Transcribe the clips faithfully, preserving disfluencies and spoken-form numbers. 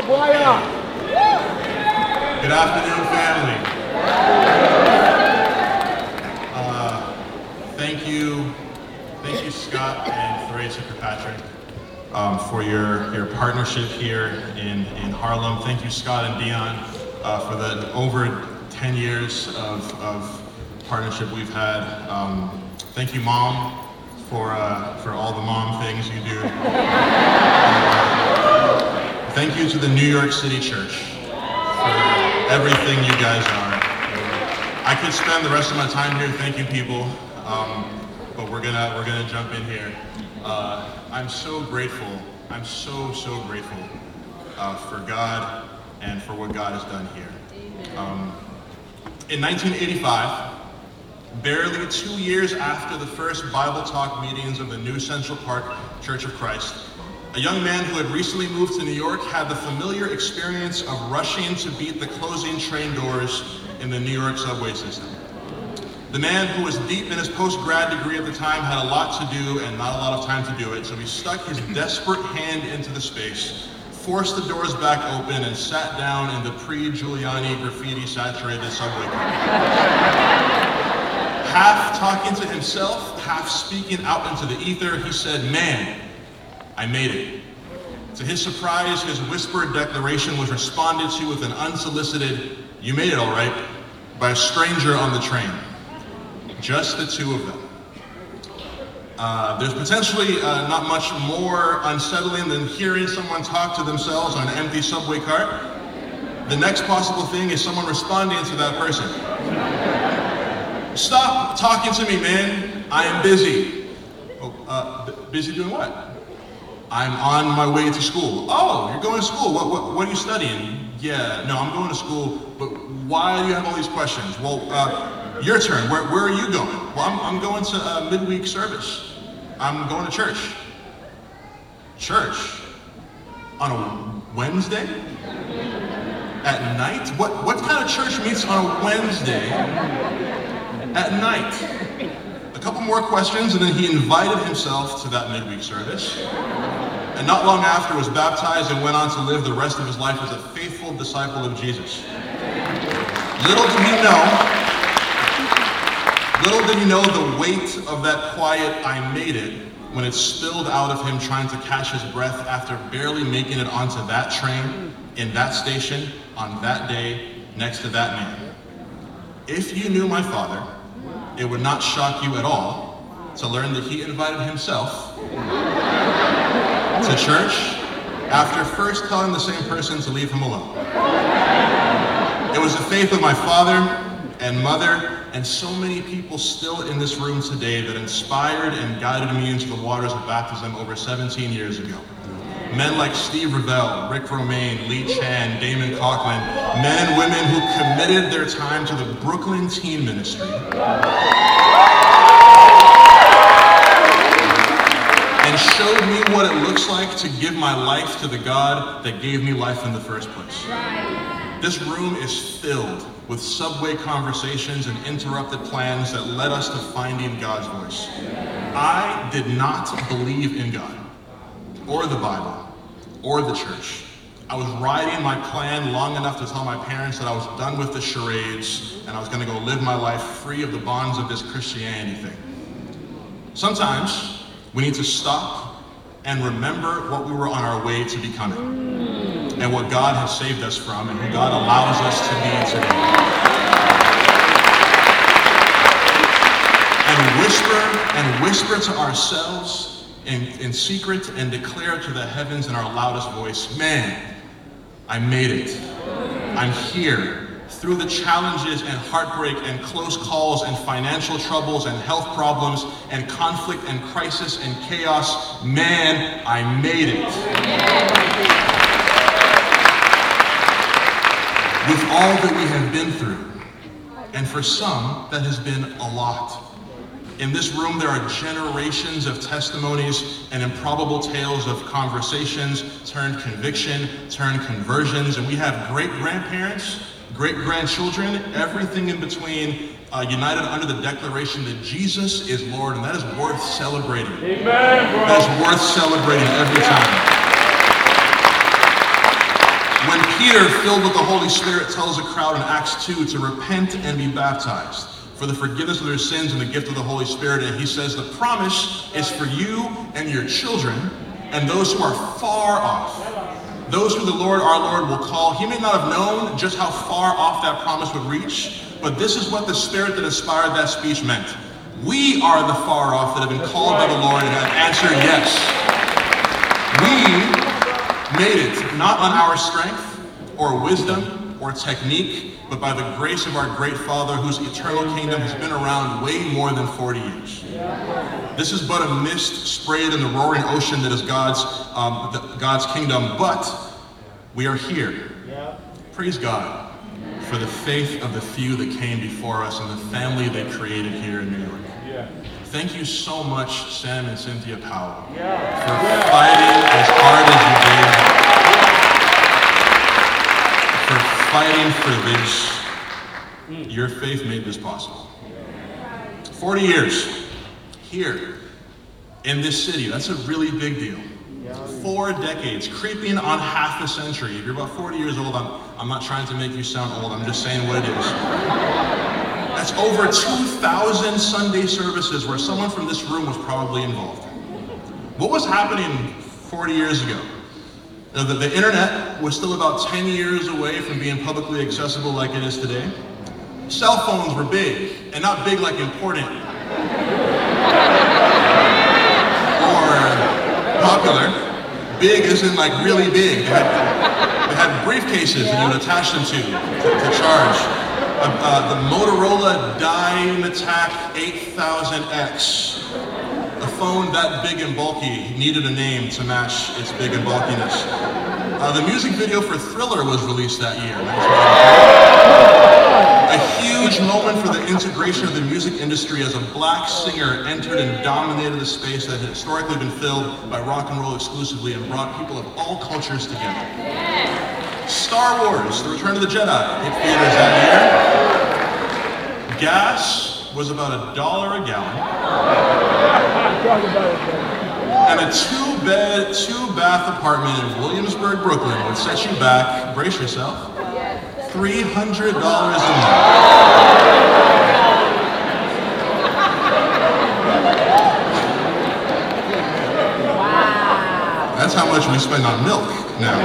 Good afternoon, family. Uh, thank you, thank you, Scott and Theresa Kirkpatrick, um, for your, your partnership here in, in Harlem. Thank you, Scott and Dion, uh, for the over ten years of, of partnership we've had. Um, thank you, Mom, for uh, for all the mom things you do. Uh, thank you to the New York City Church for everything you guys are. I could spend the rest of my time here thanking people, um, but we're gonna we're gonna jump in here. Uh, I'm so grateful. I'm so so grateful uh, for God and for what God has done here. Um, in nineteen eighty-five. Barely two years after the first Bible Talk meetings of the New Central Park Church of Christ, a young man who had recently moved to New York had the familiar experience of rushing to beat the closing train doors in the New York subway system. The man, who was deep in his post-grad degree at the time, had a lot to do and not a lot of time to do it, so he stuck his desperate hand into the space, forced the doors back open, and sat down in the pre-Giuliani graffiti-saturated subway car. Half talking to himself, half speaking out into the ether, he said, "Man, I made it." To his surprise, his whispered declaration was responded to with an unsolicited, "You made it all right," by a stranger on the train. Just the two of them. Uh, there's potentially uh, not much more unsettling than hearing someone talk to themselves on an empty subway cart. The next possible thing is someone responding to that person. "Stop talking to me, man. I am busy." Oh, uh, b- busy doing what? "I'm on my way to school." "Oh, you're going to school. What, what, what are you studying?" "Yeah, no, I'm going to school, but why do you have all these questions?" "Well, uh, your turn. Where, where are you going?" "Well, I'm, I'm going to a midweek service. I'm going to church." "Church? On a Wednesday? At night? What, what kind of church meets on a Wednesday at night?" A couple more questions, and then he invited himself to that midweek service. And not long after was baptized and went on to live the rest of his life as a faithful disciple of Jesus. Little did he know, little did he know the weight of that quiet "I made it" when it spilled out of him trying to catch his breath after barely making it onto that train, in that station, on that day, next to that man. If you knew my father, it would not shock you at all to learn that he invited himself to church after first telling the same person to leave him alone. It was the faith of my father and mother and so many people still in this room today that inspired and guided me into the waters of baptism over seventeen years ago. Men like Steve Revell, Rick Romaine, Lee Chan, Damon Coughlin, men and women who committed their time to the Brooklyn Teen Ministry and showed me what it looks like to give my life to the God that gave me life in the first place. This room is filled with subway conversations and interrupted plans that led us to finding God's voice. I did not believe in God, or the Bible, or the church. I was riding my plan long enough to tell my parents that I was done with the charades and I was gonna go live my life free of the bonds of this Christianity thing. Sometimes we need to stop and remember what we were on our way to becoming and what God has saved us from and who God allows us to be today. And whisper and whisper to ourselves In, in secret and declare to the heavens in our loudest voice, "Man, I made it. I'm here. Through the challenges and heartbreak and close calls and financial troubles and health problems and conflict and crisis and chaos, man, I made it." With all that we have been through, and for some, that has been a lot. In this room, there are generations of testimonies and improbable tales of conversations turned conviction, turned conversions, and we have great-grandparents, great-grandchildren, everything in between, uh, united under the declaration that Jesus is Lord, and that is worth celebrating. Amen, bro. That is worth celebrating every time. Peter, filled with the Holy Spirit, tells the crowd in Acts two to repent and be baptized for the forgiveness of their sins and the gift of the Holy Spirit. And he says the promise is for you and your children and those who are far off. Those who the Lord, our Lord, will call. He may not have known just how far off that promise would reach, but this is what the Spirit that inspired that speech meant. We are the far off that have been called by the Lord and have answered yes. We made it, not on our strength or wisdom or technique, but by the grace of our great Father, whose eternal kingdom has been around way more than forty years. This is but a mist sprayed in the roaring ocean that is God's, um, the, God's kingdom, but we are here. Praise God for the faith of the few that came before us and the family they created here in New York. Thank you so much, Sam and Cynthia Powell, for fighting as hard as you did, for fighting for this. Your faith made this possible. forty years. Here, in this city, that's a really big deal. Four decades, creeping on half a century. If you're about forty years old, I'm, I'm not trying to make you sound old, I'm just saying what it is. That's over two thousand Sunday services where someone from this room was probably involved. What was happening forty years ago? Now, the, the internet was still about ten years away from being publicly accessible like it is today. Cell phones were big, and not big like important, or popular. Big isn't like really big. They had, they had briefcases that you would attach them to, to, to charge. Uh, uh, the Motorola Dymatac eight thousand X. A phone that big and bulky needed a name to match its big and bulkiness. Uh, the music video for Thriller was released that year. A huge moment for the integration of the music industry as a black singer entered and dominated a space that had historically been filled by rock and roll exclusively and brought people of all cultures together. Star Wars, The Return of the Jedi, hit theaters that year. Gas was about a dollar a gallon. And a two-bed, two-bath apartment in Williamsburg, Brooklyn would set you back, brace yourself, three hundred dollars a month. Wow. That's how much we spend on milk now.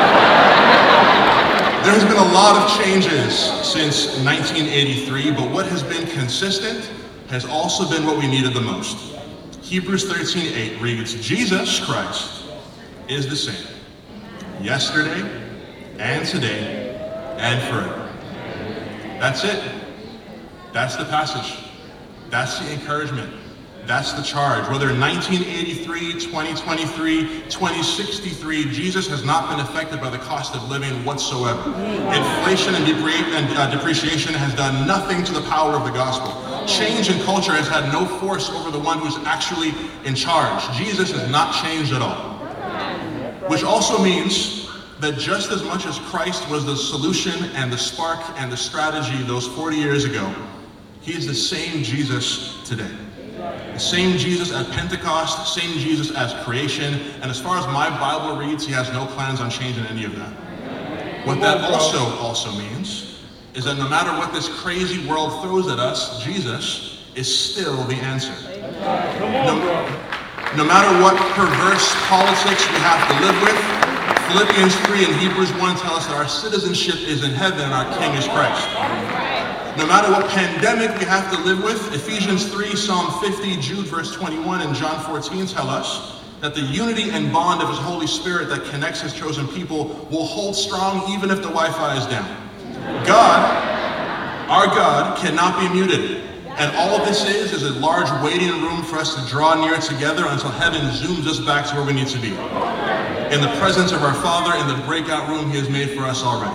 There has been a lot of changes since nineteen eighty-three, but what has been consistent has also been what we needed the most. Hebrews thirteen eight reads, Jesus Christ is the same, yesterday and today and forever. That's it. That's the passage. That's the encouragement. That's the charge. Whether nineteen eighty-three, twenty twenty-three, twenty sixty-three, Jesus has not been affected by the cost of living whatsoever. Inflation and, depre- and uh, depreciation has done nothing to the power of the gospel. Change in culture has had no force over the one who's actually in charge. Jesus has not changed at all. Which also means that just as much as Christ was the solution and the spark and the strategy those forty years ago, he is the same Jesus today. The same Jesus at Pentecost, same Jesus as creation, and as far as my Bible reads, he has no plans on changing any of that. What that also also means is that no matter what this crazy world throws at us, Jesus is still the answer. No, no matter what perverse politics we have to live with, Philippians three and Hebrews one tell us that our citizenship is in heaven and our King is Christ. No matter what pandemic we have to live with, Ephesians three, Psalm fifty, Jude verse twenty-one, and John fourteen tell us that the unity and bond of his Holy Spirit that connects his chosen people will hold strong even if the Wi-Fi is down. God, our God, cannot be muted. And all of this is, is a large waiting room for us to draw near together until heaven zooms us back to where we need to be. In the presence of our Father, in the breakout room he has made for us already.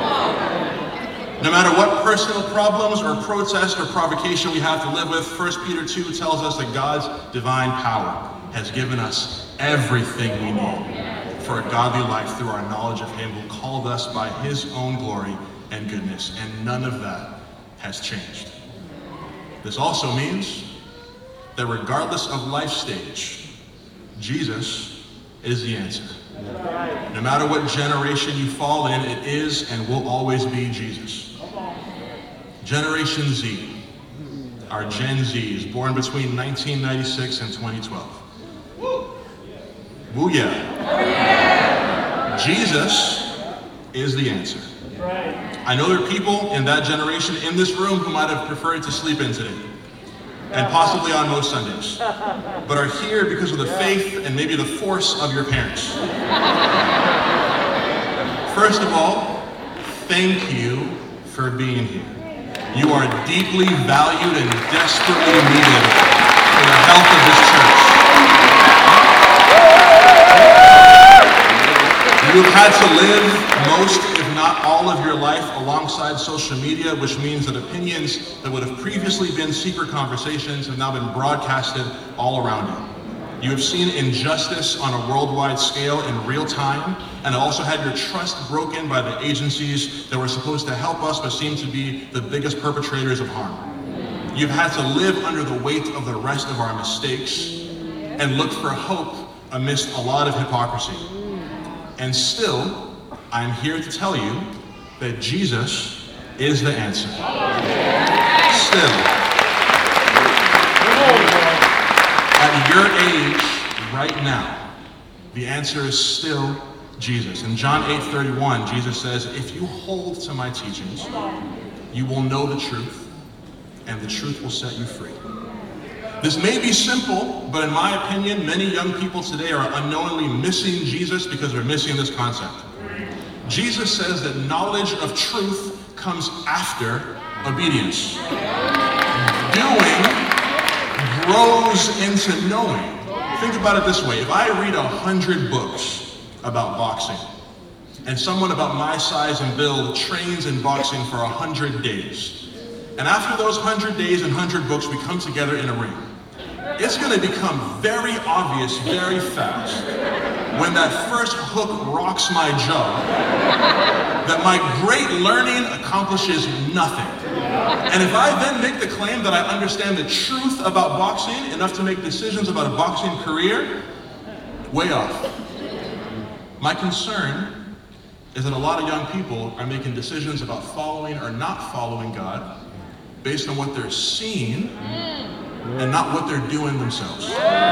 No matter what personal problems or protest or provocation we have to live with, First Peter two tells us that God's divine power has given us everything we need for a godly life through our knowledge of him who called us by his own glory and goodness, and none of that has changed. This also means that regardless of life stage, Jesus is the answer. No matter what generation you fall in, it is and will always be Jesus. Generation Z, our Gen Zs, born between nineteen ninety-six and twenty twelve. Woo yeah. Jesus is the answer. I know there are people in that generation in this room who might have preferred to sleep in today, and possibly on most Sundays, but are here because of the faith and maybe the force of your parents. First of all, thank you for being here. You are deeply valued and desperately needed for the health of this church. You've had to live most, if not all, of your life alongside social media, which means that opinions that would have previously been secret conversations have now been broadcasted all around you. You have seen injustice on a worldwide scale in real time, and also had your trust broken by the agencies that were supposed to help us but seem to be the biggest perpetrators of harm. You've had to live under the weight of the rest of our mistakes and look for hope amidst a lot of hypocrisy. And still, I'm here to tell you that Jesus is the answer. Still. At your age, right now, the answer is still Jesus. In John eight thirty-one, Jesus says, if you hold to my teachings, you will know the truth, and the truth will set you free. This may be simple, but in my opinion, many young people today are unknowingly missing Jesus because they're missing this concept. Jesus says that knowledge of truth comes after obedience. Doing grows into knowing. Think about it this way. If I read a hundred books about boxing, and someone about my size and build trains in boxing for a hundred days, and after those hundred days and hundred books, we come together in a ring, it's going to become very obvious very fast when that first hook rocks my jaw that my great learning accomplishes nothing. And if I then make the claim that I understand the truth about boxing enough to make decisions about a boxing career, way off. My concern is that a lot of young people are making decisions about following or not following God based on what they're seeing and not what they're doing themselves.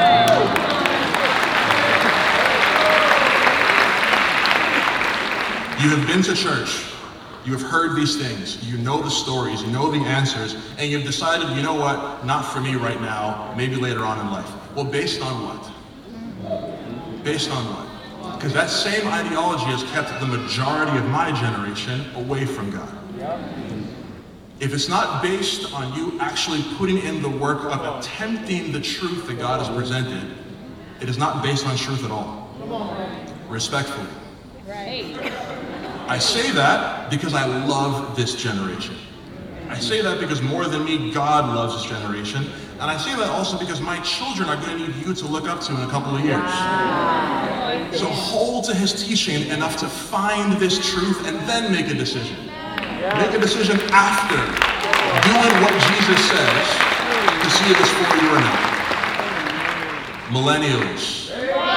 You have been to church, you have heard these things, you know the stories, you know the answers, and you've decided, you know what, not for me right now, maybe later on in life. Well, based on what? Based on what? Because that same ideology has kept the majority of my generation away from God. If it's not based on you actually putting in the work of attempting the truth that God has presented, it is not based on truth at all. Respectfully. Right. I say that because I love this generation. I say that because more than me, God loves this generation. And I say that also because my children are going to need you to look up to in a couple of years. Wow. So hold to his teaching enough to find this truth and then make a decision. Make a decision after doing what Jesus says to see if it's for you or not. Millennials.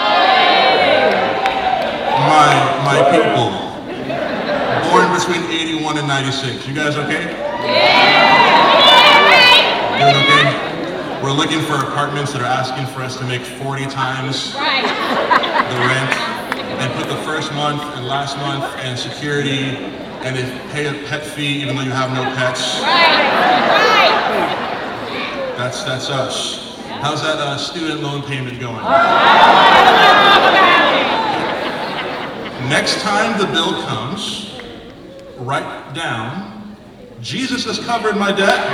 My, my people. Born between eighty-one and ninety-six. You guys okay? Doing okay? We're looking for apartments that are asking for us to make forty times the rent and put the first month and last month and security and they pay a pet fee even though you have no pets. That's that's us. How's that uh, student loan payment going? Next time the bill comes, write down, Jesus has covered my debt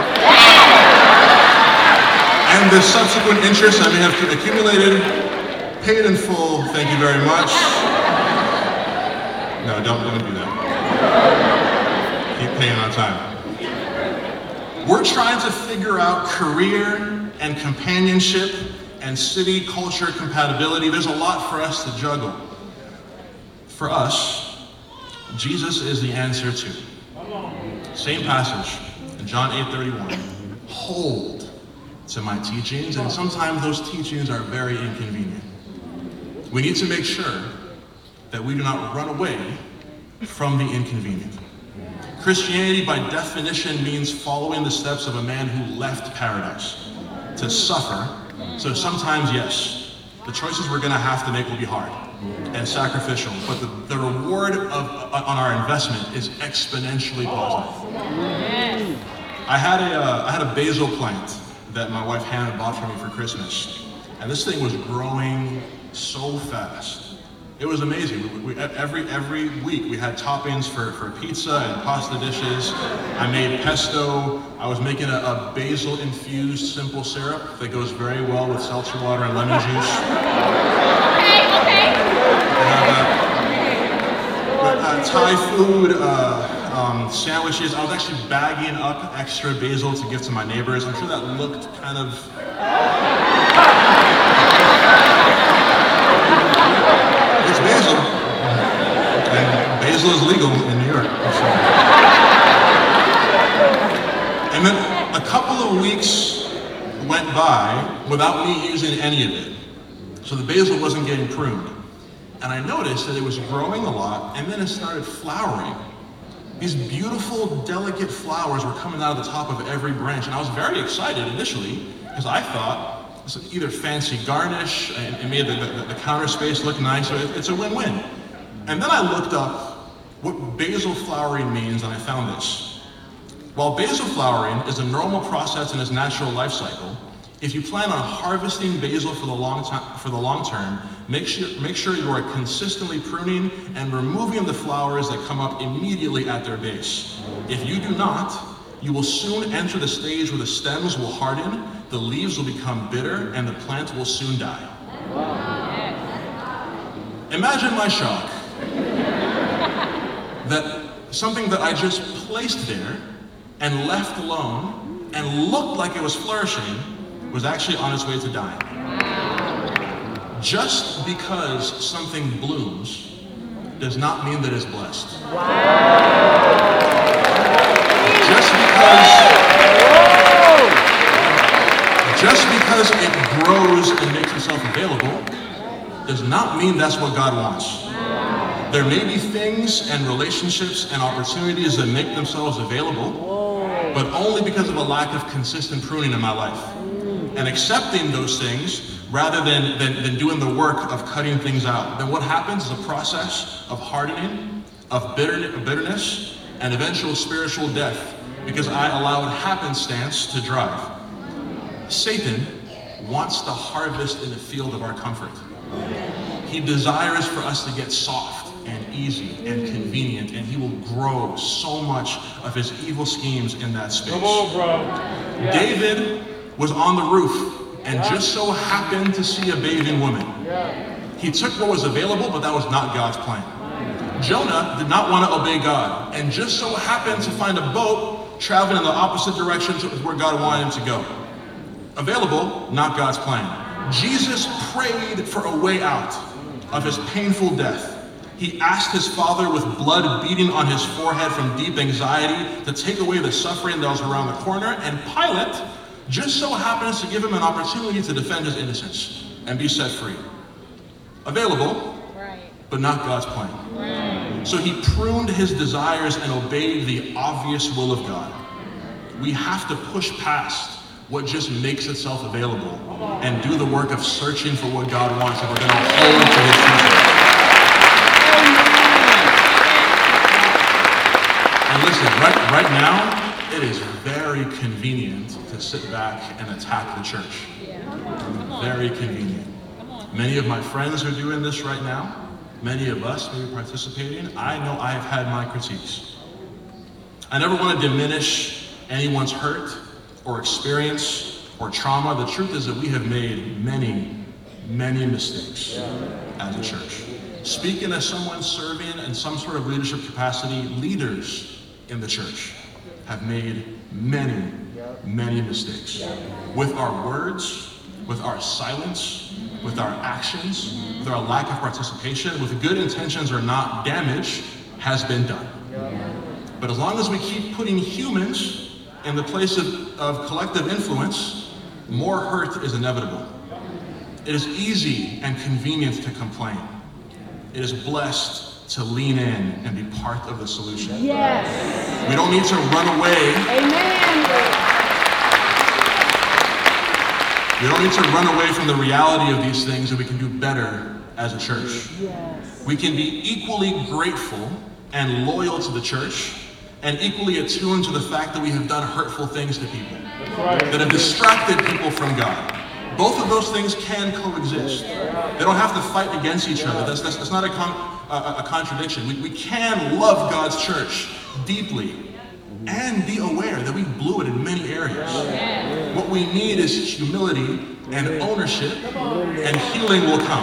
and the subsequent interest I may have accumulated, paid in full, thank you very much. No, don't, don't do that. Keep paying on time. We're trying to figure out career and companionship and city culture compatibility. There's a lot for us to juggle. For us, Jesus is the answer too. Same passage in John eight thirty-one. Hold to my teachings, and sometimes those teachings are very inconvenient. We need to make sure that we do not run away from the inconvenient. Christianity, by definition, means following the steps of a man who left paradise to suffer. So sometimes, yes, the choices we're going to have to make will be hard and sacrificial, but the, the reward of, uh, on our investment is exponentially positive. I had a, uh, I had a basil plant that my wife Hannah bought for me for Christmas, and this thing was growing so fast. It was amazing. We, we, every every week we had toppings for, for pizza and pasta dishes. I made pesto. I was making a, a basil-infused simple syrup that goes very well with seltzer water and lemon juice. Okay, okay. Uh, uh, Thai food, uh, um, sandwiches. I was actually bagging up extra basil to give to my neighbors. I'm sure that looked kind of... It's basil, and basil is legal in New York. And then a couple of weeks went by without me using any of it. So the basil wasn't getting pruned. And I noticed that it was growing a lot, and then it started flowering. These beautiful, delicate flowers were coming out of the top of every branch, and I was very excited initially, because I thought, it's either fancy garnish, and it made the, the, the counter space look nice, so it, it's a win-win. And then I looked up what basil flowering means, and I found this. While basil flowering is a normal process in its natural life cycle, if you plan on harvesting basil for the long time, for the long term, make sure, make sure you are consistently pruning and removing the flowers that come up immediately at their base. If you do not, you will soon enter the stage where the stems will harden, the leaves will become bitter, and the plant will soon die. Imagine my shock that something that I just placed there and left alone and looked like it was flourishing was actually on its way to dying. Just because something blooms does not mean that it's blessed. Just because, just because it grows and makes itself available does not mean that's what God wants. There may be things and relationships and opportunities that make themselves available, but only because of a lack of consistent pruning in my life. And accepting those things rather than, than, than doing the work of cutting things out. Then what happens is a process of hardening, of bitter, bitterness, and eventual spiritual death, because I allowed happenstance to drive. Satan wants to harvest in the field of our comfort. He desires for us to get soft and easy and convenient, and he will grow so much of his evil schemes in that space. Come on, bro. Yeah. David was on the roof and just so happened to see a bathing woman. He took what was available, but that was not God's plan. Jonah did not want to obey God and just so happened to find a boat traveling in the opposite direction to where God wanted him to go. Available, not God's plan. Jesus prayed for a way out of his painful death. He asked his Father with blood beating on his forehead from deep anxiety to take away the suffering that was around the corner, and Pilate just so happens to give him an opportunity to defend his innocence and be set free. Available, right, but not God's plan. Right. So he pruned his desires and obeyed the obvious will of God. We have to push past what just makes itself available and do the work of searching for what God wants if we're going to hold to his future. And listen, right, right now, it is very convenient to sit back and attack the church. Very convenient. Many of my friends are doing this right now. Many of us may be participating. I know I have had my critiques. I never want to diminish anyone's hurt or experience or trauma. The truth is that we have made many, many mistakes as a church. Speaking as someone serving in some sort of leadership capacity, leaders in the church have made many, many mistakes. With our words, with our silence, with our actions, with our lack of participation, with good intentions or not, damage has been done. But as long as we keep putting humans in the place of, of collective influence, more hurt is inevitable. It is easy and convenient to complain. it is blessed to lean in and be part of the solution. Yes. We don't need to run away. Amen. We don't need to run away from the reality of these things, and we can do better as a church. Yes. We can be equally grateful and loyal to the church, and equally attuned to the fact that we have done hurtful things to people, that have distracted people from God. Both of those things can coexist. They don't have to fight against each other. That's, that's, that's not a, con, a, a contradiction. We, we can love God's church deeply and be aware that we blew it in many areas. What we need is humility and ownership, and healing will come.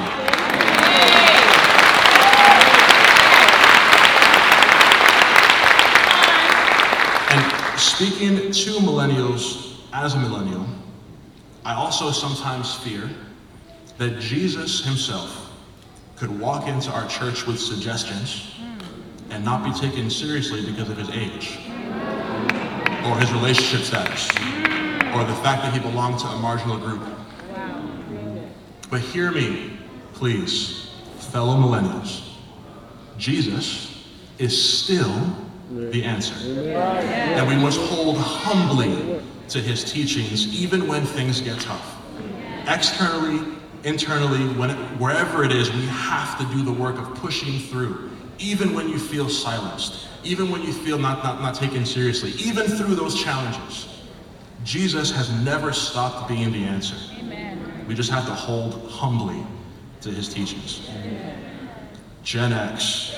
And speaking to millennials as a millennial, I also sometimes fear that Jesus himself could walk into our church with suggestions and not be taken seriously because of his age, or his relationship status, or the fact that he belonged to a marginal group. But hear me, please, fellow millennials. Jesus is still the answer. And we must hold humbly to his teachings, even when things get tough. Externally, internally, when it, wherever it is, we have to do the work of pushing through, even when you feel silenced, even when you feel not, not, not taken seriously, even through those challenges. Jesus has never stopped being the answer. Amen. We just have to hold humbly to his teachings. Amen. Gen X.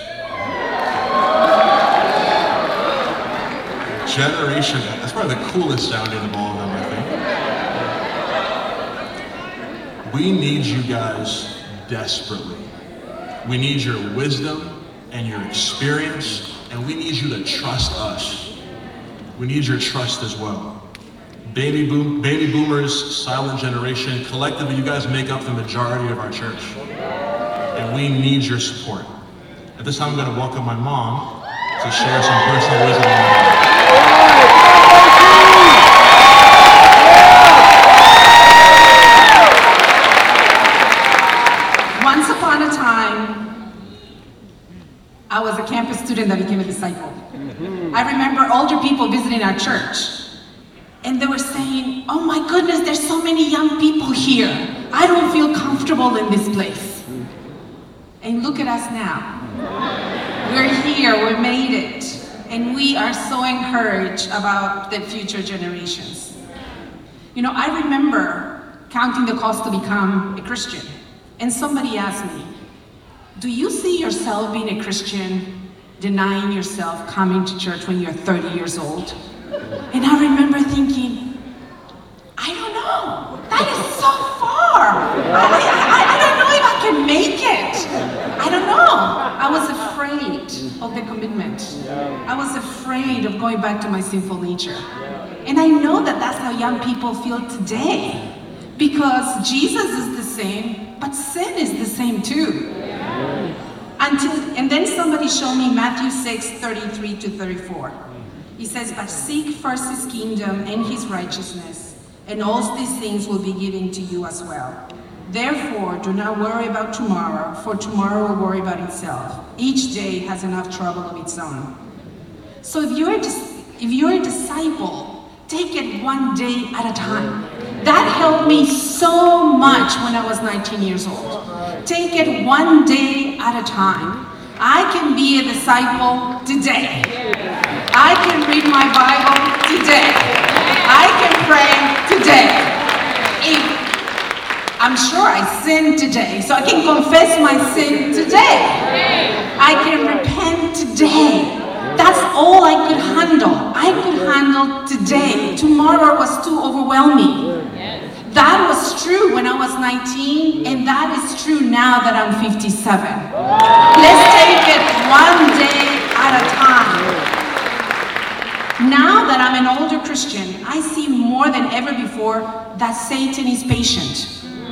Generation X. That's probably the coolest sounding of all of them, I think. We need you guys desperately. We need your wisdom and your experience, and we need you to trust us. We need your trust as well. Baby boom, baby boomers, silent generation, collectively you guys make up the majority of our church. And we need your support. At this time I'm going to welcome my mom to share some personal wisdom. Once upon a time, I was a campus student that became a disciple. I remember older people visiting our church, and they were saying, oh my goodness, there's so many young people here. I don't feel comfortable in this place. And look at us now. We're here, we made it, and we are so encouraged about the future generations. You know, I remember counting the cost to become a Christian, and somebody asked me, do you see yourself being a Christian, denying yourself coming to church when you're thirty years old? And I remember thinking, I don't know, that is so far. I, I, I don't know if I can make it. I don't know. I was afraid of the commitment. I was afraid of going back to my sinful nature. And I know that that's how young people feel today, because Jesus is the same, but sin is the same too. Until, and then somebody showed me Matthew six, thirty-three to thirty-four. He says, but seek first his kingdom and his righteousness, and all these things will be given to you as well. Therefore, do not worry about tomorrow, for tomorrow will worry about itself. Each day has enough trouble of its own. So if you're a, if you're a disciple, take it one day at a time. That helped me so much when I was nineteen years old. Take it one day at a time. I can be a disciple today. I can read my Bible today. I can pray today. If, I'm sure I sinned today, so I can confess my sin today. I can repent today. That's all I could handle. I could handle today. Tomorrow was too overwhelming. That was true when I was nineteen, and that is true now that I'm fifty-seven. Let's take it one day at a time. Now that I'm an older Christian, I see more than ever before that Satan is patient.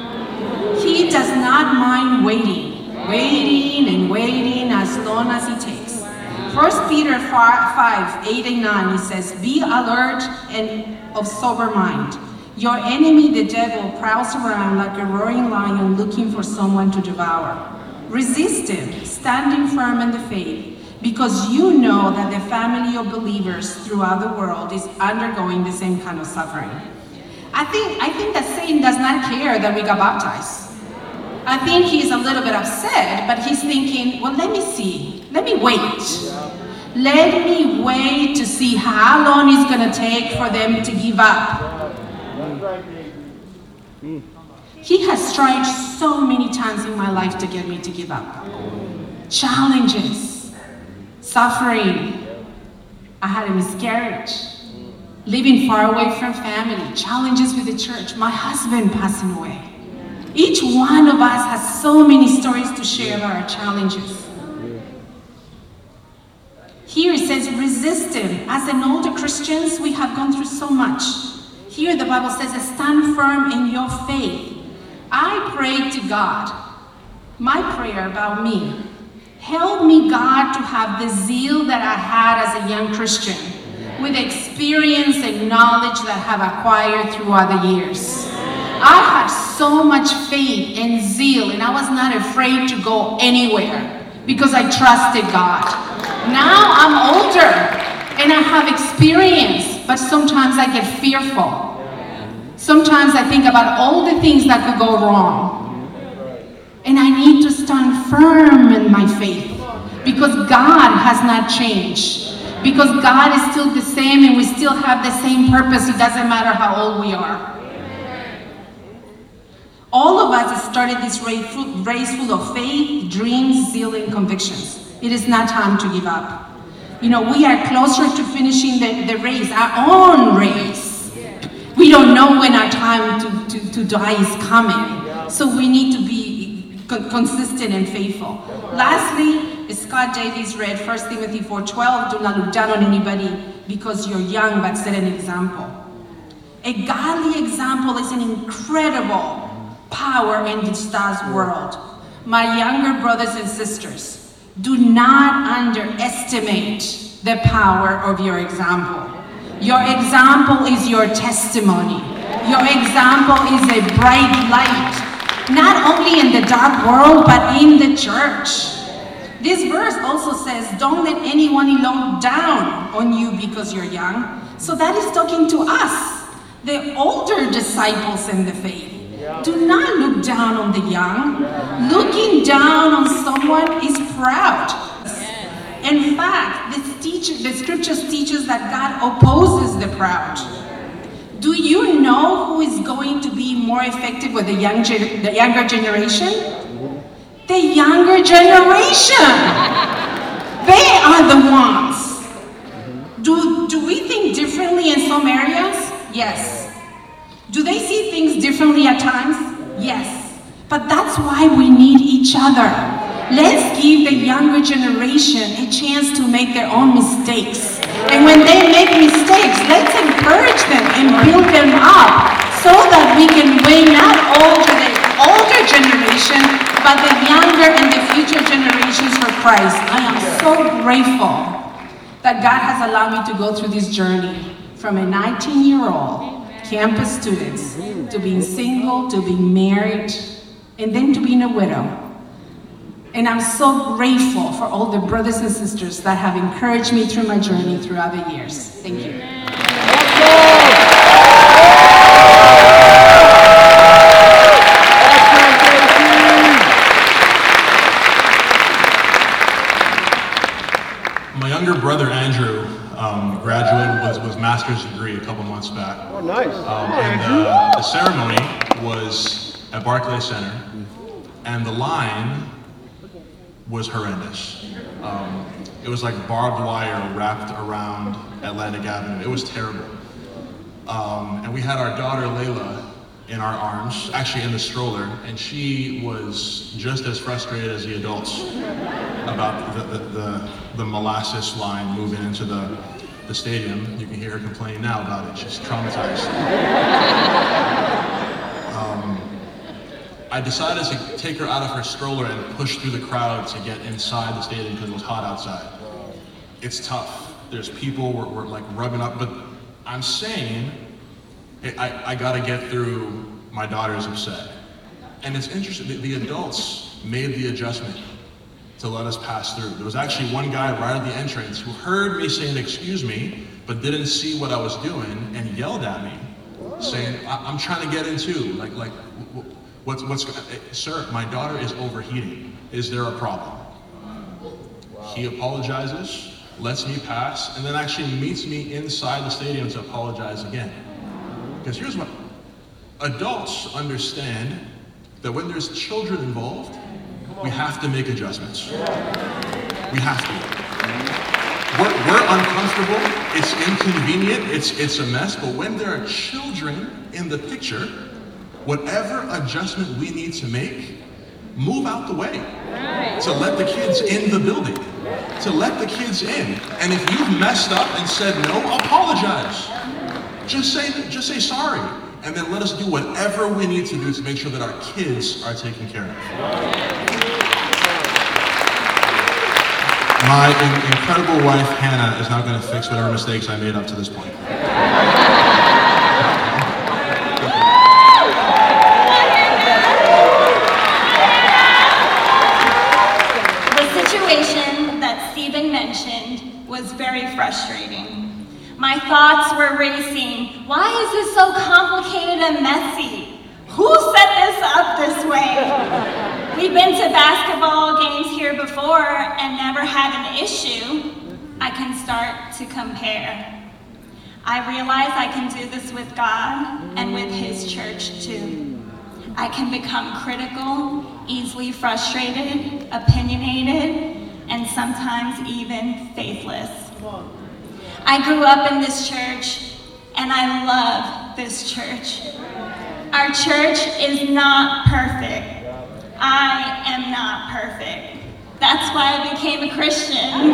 He does not mind waiting, waiting and waiting as long as it takes. First Peter five, eight and nine, he says, be alert and of sober mind. Your enemy, the devil, prowls around like a roaring lion looking for someone to devour. Resist him, standing firm in the faith, because you know that the family of believers throughout the world is undergoing the same kind of suffering. I think, I think that Satan does not care that we got baptized. I think he's a little bit upset, but he's thinking, well, let me see, let me wait. Let me wait to see how long it's going to take for them to give up. He has tried so many times in my life to get me to give up. Challenges, suffering. I had a miscarriage, living far away from family, challenges with the church, my husband passing away. Each one of us has so many stories to share about our challenges. Here it says, resist him. As an older Christians, we have gone through so much. Here the Bible says, stand firm in your faith. I pray to God, my prayer about me, help me, God, to have the zeal that I had as a young Christian, with experience and knowledge that I have acquired throughout the years. I had so much faith and zeal, and I was not afraid to go anywhere because I trusted God. Now I'm older and I have experience, but sometimes I get fearful. Sometimes I think about all the things that could go wrong. And I need to stand firm in my faith because God has not changed. Because God is still the same and we still have the same purpose. It doesn't matter how old we are. All of us have started this race full of faith, dreams, zeal, and convictions. It is not time to give up. You know, we are closer to finishing the, the race, our own race. We don't know when our time to, to, to die is coming. So we need to be co- consistent and faithful. Lastly, Scott Davies read First Timothy four twelve, do not look down on anybody because you're young, but set an example. A godly example is an incredible power in this world. My younger brothers and sisters, do not underestimate the power of your example. Your example is your testimony. Your example is a bright light, not only in the dark world, but in the church. This verse also says, don't let anyone look down on you because you're young. So that is talking to us, the older disciples in the faith. Do not look down on the young. Looking down on someone is proud. In fact, this teach, the scriptures teaches that God opposes the proud. Do you know who is going to be more effective with the, young gen- the younger generation? The younger generation. They are the ones. Do, do we think differently in some areas? Yes. Do they see things differently at times? Yes. But that's why we need each other. Let's give the younger generation a chance to make their own mistakes. And when they make mistakes, let's encourage them and build them up so that we can win not only the older generation, but the younger and the future generations for Christ. I am so grateful that God has allowed me to go through this journey from a nineteen-year-old campus students to being single, to being married, and then to being a widow. And I'm so grateful for all the brothers and sisters that have encouraged me through my journey throughout the years. Thank you. My younger brother, Andrew, um, graduated with his master's degree a couple months back. Oh, nice. Um, and uh, the ceremony was at Barclays Center, and the line was horrendous. Um, it was like barbed wire wrapped around Atlantic Avenue. It was terrible. Um, and we had our daughter, Layla, in our arms, actually in the stroller, and she was just as frustrated as the adults about the, the, the, the molasses line moving into the, the stadium. You can hear her complaining now about it. She's traumatized. um, I decided to take her out of her stroller and push through the crowd to get inside the stadium because it was hot outside. It's tough. There's people, we're, we're like rubbing up, but I'm saying, I, I gotta get through, my daughter's upset. And it's interesting, the, the adults made the adjustment to let us pass through. There was actually one guy right at the entrance who heard me saying, "Excuse me," but didn't see what I was doing and yelled at me, saying, I- "I'm trying to get in too. Like, like, what's, what's, sir, my daughter is overheating. Is there a problem?" He apologizes, lets me pass, and then actually meets me inside the stadium to apologize again. Because here's what, adults understand that when there's children involved, we have to make adjustments. We have to. We're, we're uncomfortable, it's inconvenient, it's, it's a mess, but when there are children in the picture, whatever adjustment we need to make, move out the way to let the kids in the building, to let the kids in. And if you've messed up and said no, apologize. Just say, just say sorry, and then let us do whatever we need to do to make sure that our kids are taken care of. My in- incredible wife, Hannah, is now going to fix whatever mistakes I made up to this point. The situation that Stephen mentioned was very frustrating. My thoughts were racing. Why is this so complicated and messy? Who set this up this way? We've been to basketball games here before and never had an issue. I can start to compare. I realize I can do this with God and with His church too. I can become critical, easily frustrated, opinionated, and sometimes even faithless. I grew up in this church, and I love this church. Our church is not perfect. I am not perfect. That's why I became a Christian.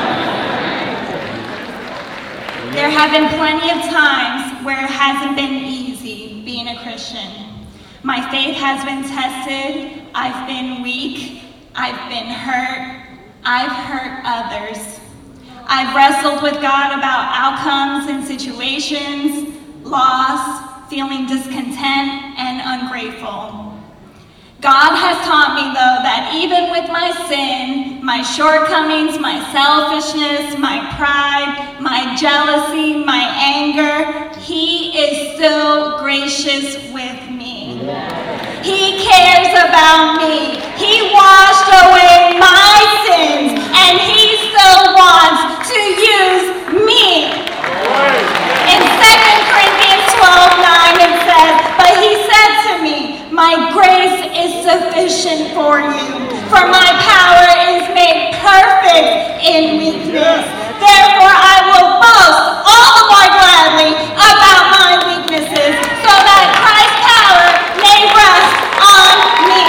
There have been plenty of times where it hasn't been easy being a Christian. My faith has been tested. I've been weak. I've been hurt. I've hurt others. I've wrestled with God about outcomes and situations, loss, feeling discontent, and ungrateful. God has taught me, though, that even with my sin, my shortcomings, my selfishness, my pride, my jealousy, my anger, He is still gracious with me. He cares about me. He washed away my sins, and He still wants to use me. In Second Corinthians twelve nine it says, "But He said to me, my grace is sufficient for you, for my power is made perfect in weakness. Therefore I will boast all the more gladly about my weaknesses, so that Christ's power may rest on me."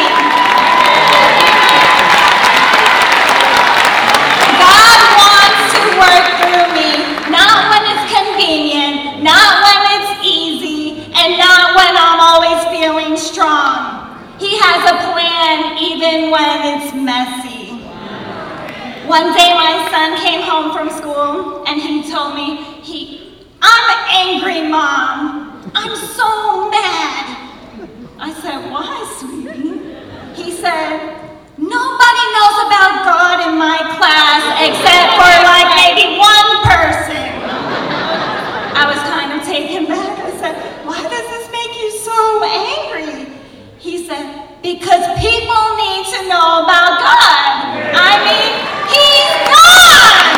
God wants to work through me, not when it's convenient, not when it's easy, and not when I'm always feeling strong. He has a plan even when it's messy. One day my son came home from school and he told me, he, "I'm angry, Mom. I'm so mad." I said, "Why, sweetie?" He said, "Nobody knows about God in my class except for like maybe one person." I was kind of taken back. I said, "Why does this make you so angry?" He said, "Because people need to know about God. I mean, He's God."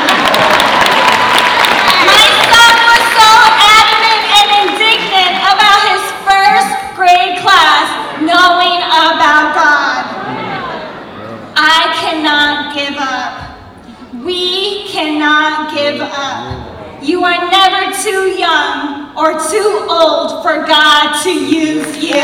My son was so adamant and indignant about his first grade class knowing about God. I cannot give up. We cannot give up. You are never too young or too old for God to use you.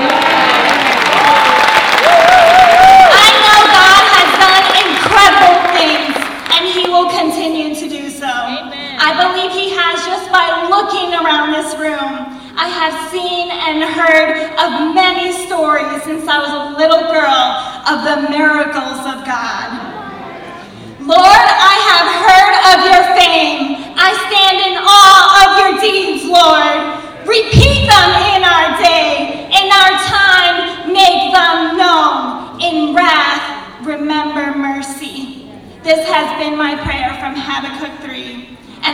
I know God has done incredible things, and He will continue to do so. Amen. I believe He has just by looking around this room. I have seen and heard of many stories since I was a little girl of the miracles of God. Lord, I have heard of your fame. I stand in awe of your deeds, Lord. Repeat them in our day. In our time, make them known. In wrath,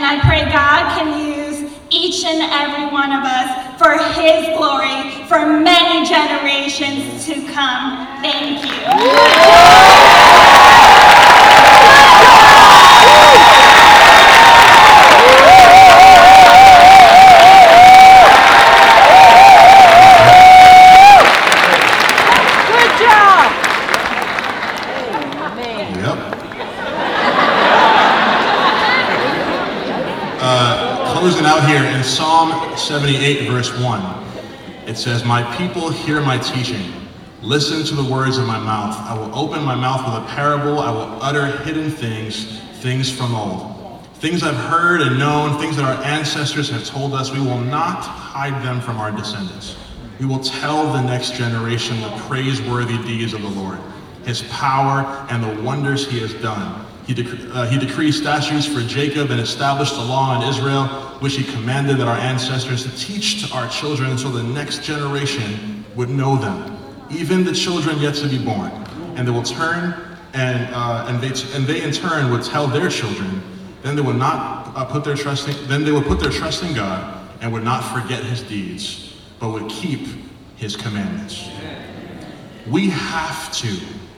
And I pray God can use each and every one of us for His glory for many generations to come. Thank you. Closing out here in Psalm seventy-eight, verse one, it says, "My people hear my teaching. Listen to the words of my mouth. I will open my mouth with a parable. I will utter hidden things, things from old. Things I've heard and known, things that our ancestors have told us. We will not hide them from our descendants. We will tell the next generation the praiseworthy deeds of the Lord, His power and the wonders He has done. He, dec- uh, he decreed statutes for Jacob and established a law in Israel, which He commanded that our ancestors to teach to our children, so the next generation would know them, even the children yet to be born. And they will turn, and uh, and they and they in turn would tell their children. Then they would not uh, put their trust in, then they would put their trust in God and would not forget His deeds, but would keep His commandments." We have to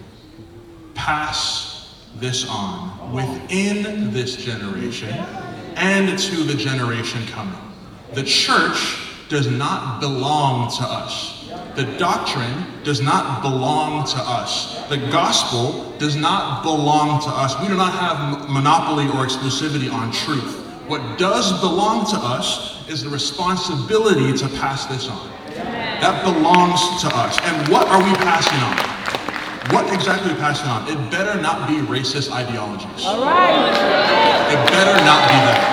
pass this on within this generation and to the generation coming. The church does not belong to us. The doctrine does not belong to us. The gospel does not belong to us. We do not have monopoly or exclusivity on truth. What does belong to us is the responsibility to pass this on. That belongs to us. And what are we passing on? What exactly are we passing on? It better not be racist ideologies. All right. It better not be that.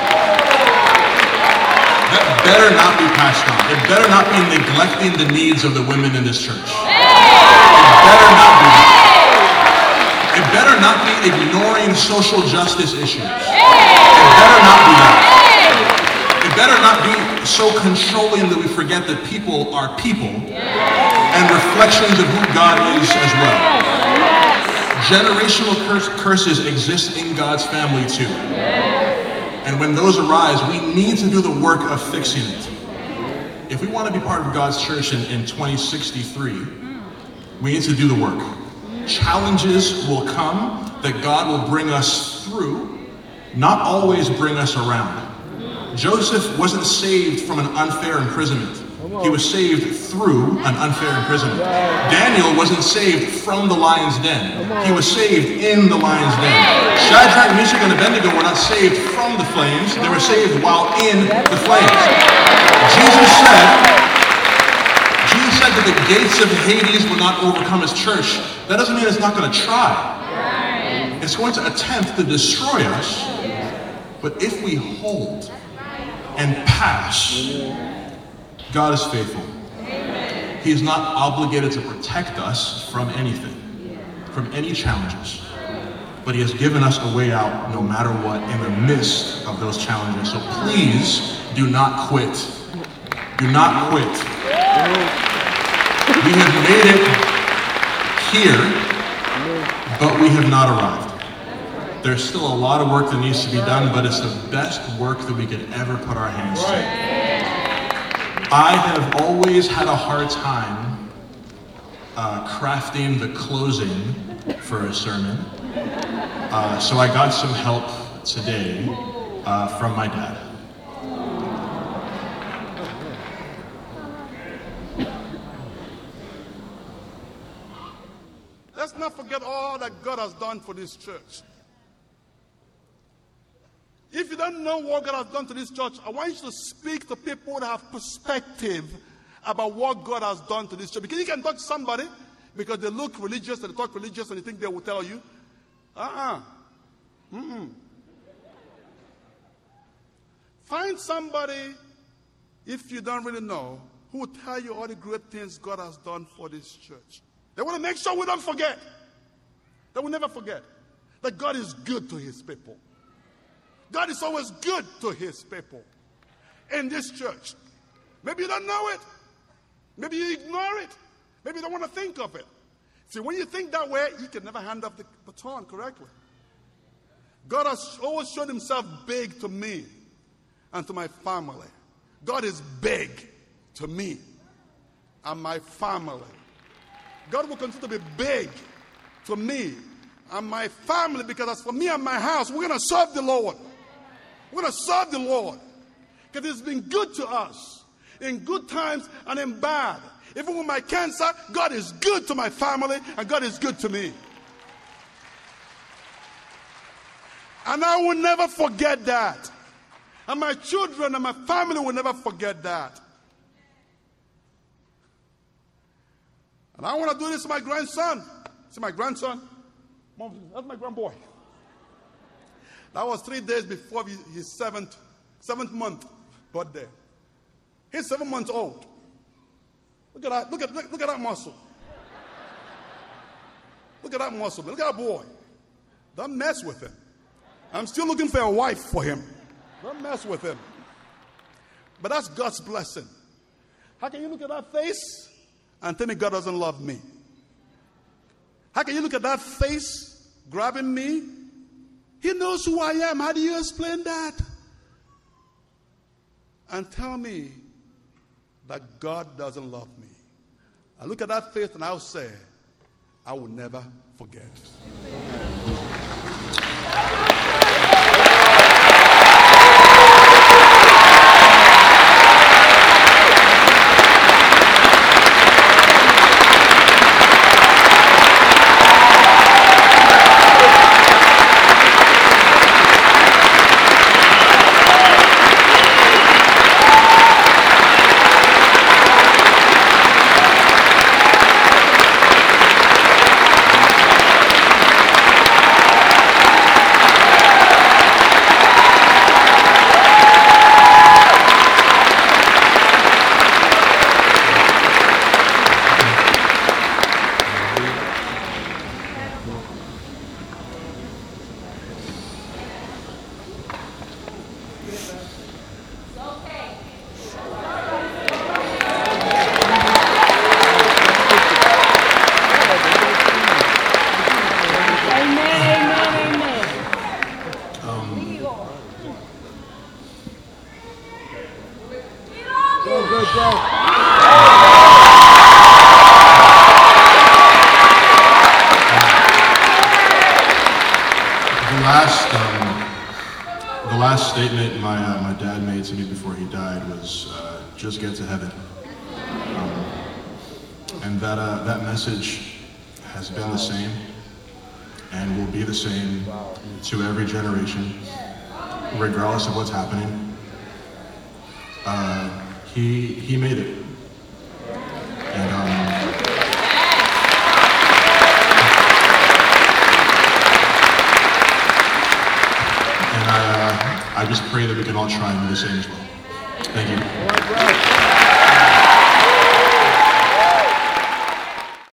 That better not be passed on. It better not be neglecting the needs of the women in this church. It better not be that. It better not be ignoring social justice issues. It better not be that. It better not be so controlling that we forget that people are people and reflections of who God is as well. Generational curse, curses exist in God's family too. And when those arise, we need to do the work of fixing it. If we want to be part of God's church in, in twenty sixty-three, we need to do the work. Challenges will come that God will bring us through, not always bring us around. Joseph wasn't saved from an unfair imprisonment. He was saved through an unfair imprisonment. Daniel wasn't saved from the lion's den. He was saved in the lion's den. Shadrach, Meshach, and Abednego were not saved from the flames. They were saved while in the flames. Jesus said, Jesus said that the gates of Hades will not overcome His church. That doesn't mean it's not going to try. It's going to attempt to destroy us. But if we hold and pass, God is faithful. He is not obligated to protect us from anything, from any challenges. But He has given us a way out no matter what in the midst of those challenges. So please do not quit. Do not quit. We have made it here, but we have not arrived. There's still a lot of work that needs to be done, but it's the best work that we could ever put our hands to. I have always had a hard time uh, crafting the closing for a sermon. Uh, so I got some help today uh, from my dad. Let's not forget all that God has done for this church. If you don't know what God has done to this church, I want you to speak to people that have perspective about what God has done to this church. Because you can talk to somebody because they look religious and they talk religious and you think they will tell you, uh-uh. Mm-mm. Find somebody, if you don't really know, who will tell you all the great things God has done for this church. They want to make sure we don't forget. They will never forget that God is good to His people. God is always good to His people in this church. Maybe you don't know it. Maybe you ignore it. Maybe you don't want to think of it. See, when you think that way, you can never hand off the baton correctly. God has always shown Himself big to me and to my family. God is big to me and my family. God will continue to be big to me and my family, because as for me and my house, we're going to serve the Lord. We're going to serve the Lord because it's been good to us in good times and in bad. Even with my cancer, God is good to my family and God is good to me. And I will never forget that. And my children and my family will never forget that. And I want to do this to my grandson. See my grandson? Mom, that's my grandboy. That was three days before his seventh, seventh month birthday. He's seven months old. Look at that, look at, look, look at that muscle. Look at that muscle. Look at that boy. Don't mess with him. I'm still looking for a wife for him. Don't mess with him. But that's God's blessing. How can you look at that face and tell me God doesn't love me? How can you look at that face grabbing me? He knows who I am. How do you explain that? And tell me that God doesn't love me. I look at that face and I'll say, I will never forget. Statement my uh, my dad made to me before he died was uh, just get to heaven, um, and that uh, that message has been the same and will be the same to every generation, regardless of what's happening. Uh, he he made it, and um, and I. Uh, I just pray that we can all try and do the same as well. Thank you.